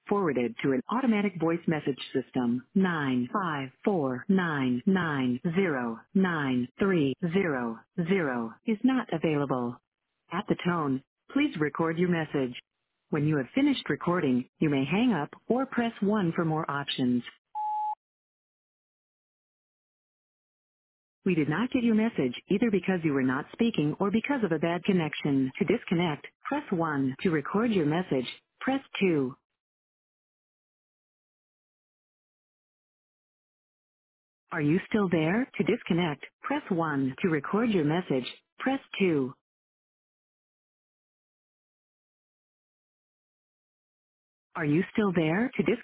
forwarded to an automatic voice message system. 95499093000 is not available. At the tone, please record your message. When you have finished recording, you may hang up or press 1 for more options. We did not get your message either because you were not speaking or because of a bad connection. To disconnect, press 1. To record your message, press 2. Are you still there? To disconnect, press 1. To record your message, press 2. Are you still there? To disconnect.